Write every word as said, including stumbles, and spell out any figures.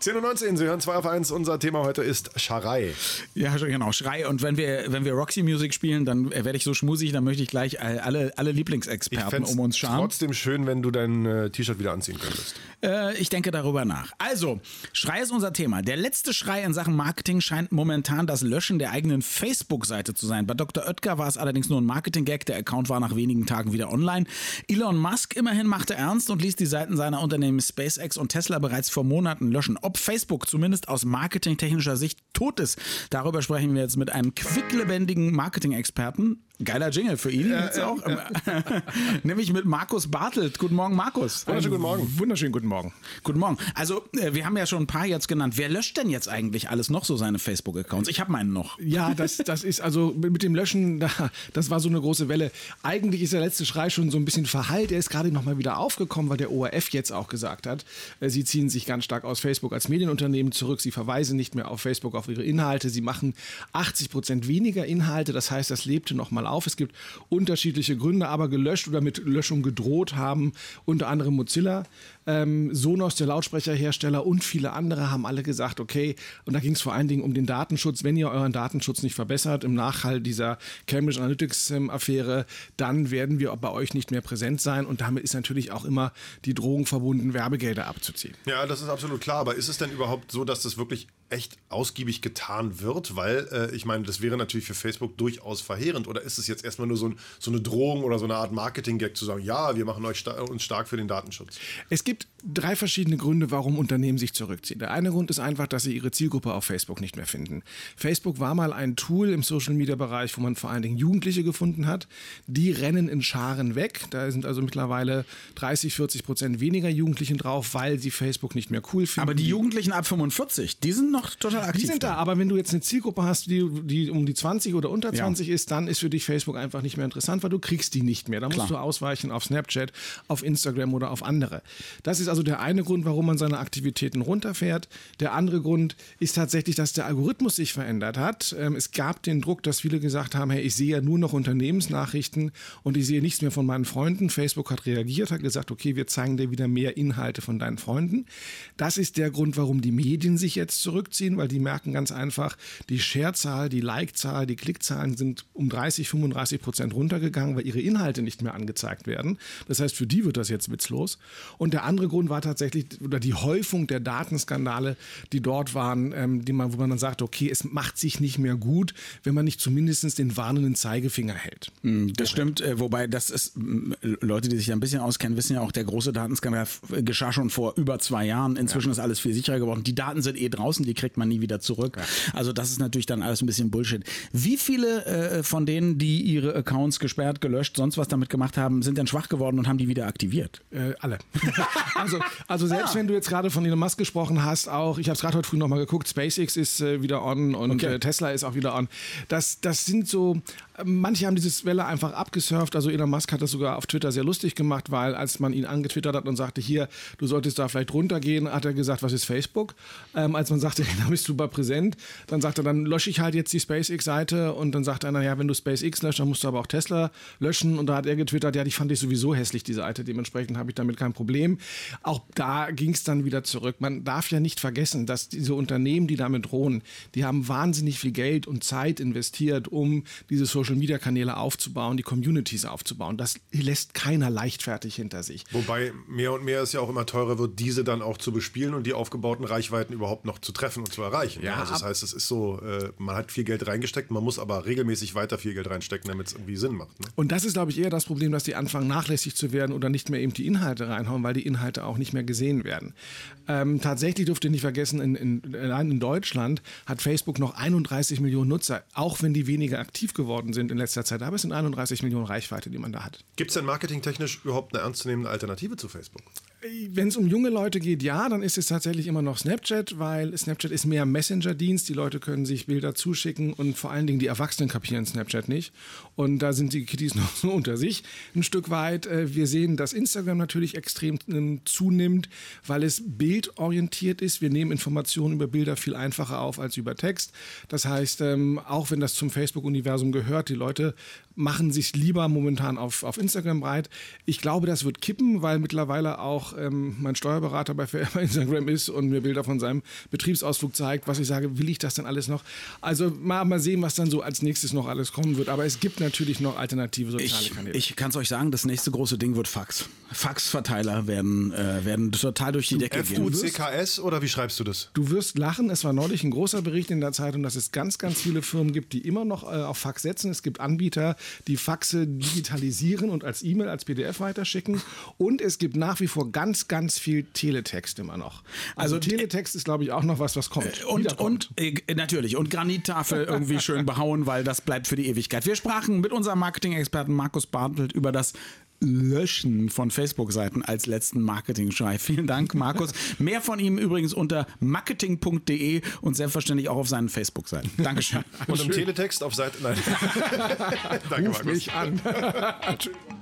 zehn Uhr neunzehn, Sie hören zwei auf eins. Unser Thema heute ist Schrei. Ja, genau, Schrei. Und wenn wir, wenn wir Roxy Music spielen, dann werde ich so schmusig, dann möchte ich gleich alle, alle Lieblingsexperten um uns scharen. Trotzdem schön, wenn du dein äh, T-Shirt wieder anziehen könntest. Äh, ich denke darüber nach. Also, Schrei ist unser Thema. Der letzte Schrei in Sachen Marketing scheint momentan das Löschen der eigenen Facebook-Seite zu sein. Bei Doktor Oetker war es allerdings nur ein Marketing-Gag. Der Account war nach wenigen Tagen wieder online. Elon Musk immerhin machte ernst und ließ die Seiten seiner Unternehmen SpaceX und Tesla bereits vor Monaten löschen. Ob Facebook zumindest aus marketingtechnischer Sicht tot ist, darüber sprechen wir jetzt mit einem quicklebendigen Marketing-Experten. Geiler Jingle für ihn jetzt auch. Ja, ja. Nämlich mit Markus Bartelt. Guten Morgen, Markus. Wunderschönen guten Morgen. Wunderschönen guten Morgen. Guten Morgen. Also, wir haben ja schon ein paar jetzt genannt. Wer löscht denn jetzt eigentlich alles noch so seine Facebook-Accounts? Ich habe meinen noch. Ja, das, das ist also mit dem Löschen, das war so eine große Welle. Eigentlich ist der letzte Schrei schon so ein bisschen verhallt. Er ist gerade nochmal wieder aufgekommen, weil der O R F jetzt auch gesagt hat, sie ziehen sich ganz stark aus Facebook als Medienunternehmen zurück. Sie verweisen nicht mehr auf Facebook, auf ihre Inhalte. Sie machen achtzig Prozent weniger Inhalte. Das heißt, das lebte nochmal auf. Es gibt unterschiedliche Gründe, aber gelöscht oder mit Löschung gedroht haben unter anderem Mozilla, ähm, Sonos, der Lautsprecherhersteller und viele andere haben alle gesagt, okay, und da ging es vor allen Dingen um den Datenschutz. Wenn ihr euren Datenschutz nicht verbessert im Nachhall dieser Cambridge Analytics-Affäre, dann werden wir bei euch nicht mehr präsent sein und damit ist natürlich auch immer die Drohung verbunden, Werbegelder abzuziehen. Ja, das ist absolut klar, aber ist es denn überhaupt so, dass das wirklich echt ausgiebig getan wird? Weil, äh, ich meine, das wäre natürlich für Facebook durchaus verheerend. Oder ist es jetzt erstmal nur so, ein, so eine Drohung oder so eine Art Marketing-Gag zu sagen, ja, wir machen euch sta- uns stark für den Datenschutz? Es gibt drei verschiedene Gründe, warum Unternehmen sich zurückziehen. Der eine Grund ist einfach, dass sie ihre Zielgruppe auf Facebook nicht mehr finden. Facebook war mal ein Tool im Social-Media-Bereich, wo man vor allen Dingen Jugendliche gefunden hat. Die rennen in Scharen weg. Da sind also mittlerweile dreißig, vierzig Prozent weniger Jugendlichen drauf, weil sie Facebook nicht mehr cool finden. Aber die Jugendlichen ab fünfundvierzig, die sind noch total aktiv. Die sind da, aber wenn du jetzt eine Zielgruppe hast, die, die um die zwanzig oder unter zwanzig ja. ist, dann ist für dich Facebook einfach nicht mehr interessant, weil du kriegst die nicht mehr. Da musst Klar. du ausweichen auf Snapchat, auf Instagram oder auf andere. Das ist also der eine Grund, warum man seine Aktivitäten runterfährt. Der andere Grund ist tatsächlich, dass der Algorithmus sich verändert hat. Es gab den Druck, dass viele gesagt haben, hey, ich sehe ja nur noch Unternehmensnachrichten und ich sehe nichts mehr von meinen Freunden. Facebook hat reagiert, hat gesagt, okay, wir zeigen dir wieder mehr Inhalte von deinen Freunden. Das ist der Grund, warum die Medien sich jetzt zurückziehen, weil die merken ganz einfach, die Share-Zahl, die Like-Zahl, die Klickzahlen sind um dreißig, fünfunddreißig Prozent runtergegangen, weil ihre Inhalte nicht mehr angezeigt werden. Das heißt, für die wird das jetzt witzlos. Und der andere Grund war tatsächlich, oder die Häufung der Datenskandale, die dort waren, ähm, die man, wo man dann sagt, okay, es macht sich nicht mehr gut, wenn man nicht zumindest den warnenden Zeigefinger hält. Das stimmt, äh, wobei das ist, Leute, die sich ein bisschen auskennen, wissen ja auch, der große Datenskandal geschah schon vor über zwei Jahren. Inzwischen ja. ist alles viel sicherer geworden. Die Daten sind eh draußen, die kriegt man nie wieder zurück. Ja. Also das ist natürlich dann alles ein bisschen Bullshit. Wie viele äh, von denen, die ihre Accounts gesperrt, gelöscht, sonst was damit gemacht haben, sind dann schwach geworden und haben die wieder aktiviert? Äh, alle. also, also selbst ja. wenn du jetzt gerade von Elon Musk gesprochen hast, auch, ich habe es gerade heute früh nochmal geguckt, SpaceX ist äh, wieder on und okay. äh, Tesla ist auch wieder on. Das, das sind so, äh, manche haben dieses Welle einfach abgesurft. Also Elon Musk hat das sogar auf Twitter sehr lustig gemacht, weil als man ihn angetwittert hat und sagte, hier, du solltest da vielleicht runtergehen, hat er gesagt, was ist Facebook? Ähm, als man sagte, da bist du super präsent, dann sagt er, dann lösche ich halt jetzt die SpaceX-Seite und dann sagt einer, ja, wenn du SpaceX löscht, dann musst du aber auch Tesla löschen und da hat er getwittert, ja, die fand ich sowieso hässlich, die Seite, dementsprechend habe ich damit kein Problem. Auch da ging es dann wieder zurück. Man darf ja nicht vergessen, dass diese Unternehmen, die damit drohen, die haben wahnsinnig viel Geld und Zeit investiert, um diese Social-Media-Kanäle aufzubauen, die Communities aufzubauen. Das lässt keiner leichtfertig hinter sich. Wobei mehr und mehr es ja auch immer teurer wird, diese dann auch zu bespielen und die aufgebauten Reichweiten überhaupt noch zu treffen und zu erreichen. Ja, also das heißt, es ist so, äh, man hat viel Geld reingesteckt, man muss aber regelmäßig weiter viel Geld reinstecken, damit es irgendwie Sinn macht. Ne? Und das ist, glaube ich, eher das Problem, dass die anfangen nachlässig zu werden oder nicht mehr eben die Inhalte reinhauen, weil die Inhalte auch nicht mehr gesehen werden. Ähm, tatsächlich dürft ihr nicht vergessen, in, in, allein in Deutschland hat Facebook noch einunddreißig Millionen Nutzer, auch wenn die weniger aktiv geworden sind in letzter Zeit. Aber es sind einunddreißig Millionen Reichweite, die man da hat. Gibt es denn marketingtechnisch überhaupt eine ernstzunehmende Alternative zu Facebook? Wenn es um junge Leute geht, ja, dann ist es tatsächlich immer noch Snapchat, weil Snapchat ist mehr Messenger-Dienst. Die Leute können sich Bilder zuschicken und vor allen Dingen die Erwachsenen kapieren Snapchat nicht. Und da sind die Kiddies noch so unter sich ein Stück weit. Wir sehen, dass Instagram natürlich extrem zunimmt, weil es bildorientiert ist. Wir nehmen Informationen über Bilder viel einfacher auf als über Text. Das heißt, auch wenn das zum Facebook-Universum gehört, die Leute machen sich lieber momentan auf, auf Instagram breit. Ich glaube, das wird kippen, weil mittlerweile auch auch ähm, mein Steuerberater bei, bei Instagram ist und mir Bilder von seinem Betriebsausflug zeigt, was ich sage, will ich das denn alles noch? Also mal, mal sehen, was dann so als nächstes noch alles kommen wird. Aber es gibt natürlich noch alternative soziale Ich, Kanäle. ich kann es euch sagen, das nächste große Ding wird Fax. Faxverteiler werden, äh, werden total durch die Decke F gehen. U C K S oder wie schreibst du das? Du wirst lachen, es war neulich ein großer Bericht in der Zeitung, dass es ganz, ganz viele Firmen gibt, die immer noch äh, auf Fax setzen. Es gibt Anbieter, die Faxe digitalisieren und als E-Mail, als P D F weiterschicken. Und es gibt nach wie vor ganz, ganz viel Teletext immer noch. Also, also Teletext ist, glaube ich, auch noch was, was kommt. Und, und äh, natürlich, und Granittafel irgendwie schön behauen, weil das bleibt für die Ewigkeit. Wir sprachen mit unserem Marketing-Experten Markus Bartelt über das Löschen von Facebook-Seiten als letzten Marketing-Schrei. Vielen Dank, Markus. Mehr von ihm übrigens unter marketing punkt de und selbstverständlich auch auf seinen Facebook-Seiten. Dankeschön. Und im Teletext auf Seite... Nein. Danke, Ruf Markus. Mich an. Tschüss.